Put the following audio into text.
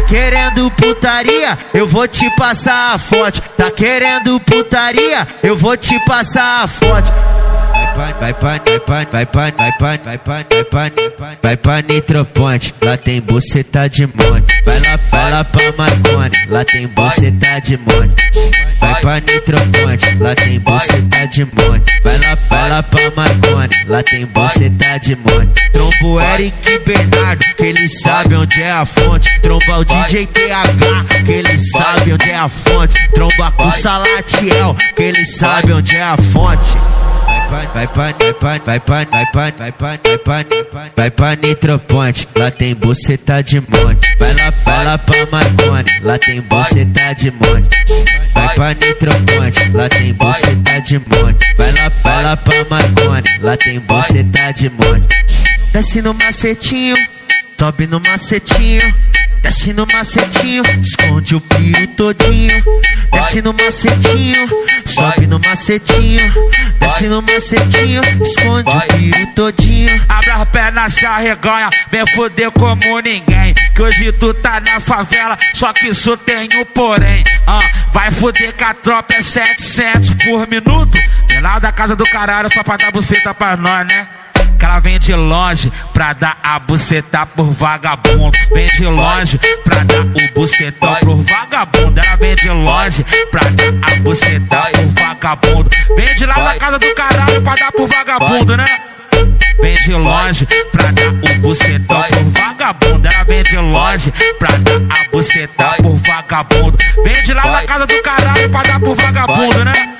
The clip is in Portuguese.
querendo putaria? Eu vou te passar a fonte. Tá querendo putaria? Eu vou te passar a fonte. Vai pra Nitroponte, lá tem buceta de monte. Vai lá pra Marconi, lá tem buceta de monte. Vai pra Nitroponte, lá tem buceta de monte. Vai lá pra Marconi, lá tem buceta de monte. Tromba o Eric e Bernardo, que eles sabem onde é a fonte. Tromba o DJ TH, que eles sabem onde é a fonte. Tromba com o Salatiel, que eles sabem onde é a fonte. Vai pra Nitroponte, lá tem buceta de monte. Vai lá pra Marconi, lá tem buceta de monte. Vai pra Nitroponte, lá tem buceta de monte. Vai lá pra Marconi, lá tem buceta de monte. Desce no macetinho, sobe no macetinho. Desce no macetinho, esconde o piro todinho. Desce no macetinho, sobe no macetinho. Desce no macetinho, esconde o piro todinho. Abre as pernas, se arreganha, vem foder como ninguém. Que hoje tu tá na favela, só que isso tem um porém. Vai foder que a tropa é 700 por minuto. Vem lá da casa do caralho só pra dar buceta pra nós, né? Que ela vem de longe pra dar a buceta por vagabundo. Vem de longe pra dar o bucetão pro vagabundo. Ela vem de longe pra dar a buceta por vagabundo. Vem de lá da casa do caralho pra dar pro vagabundo, né? Vem de longe pra dar o bucetão por vagabundo. Ela vem de longe pra dar a buceta por vagabundo. Vem de lá da casa do caralho pra dar pro vagabundo, né?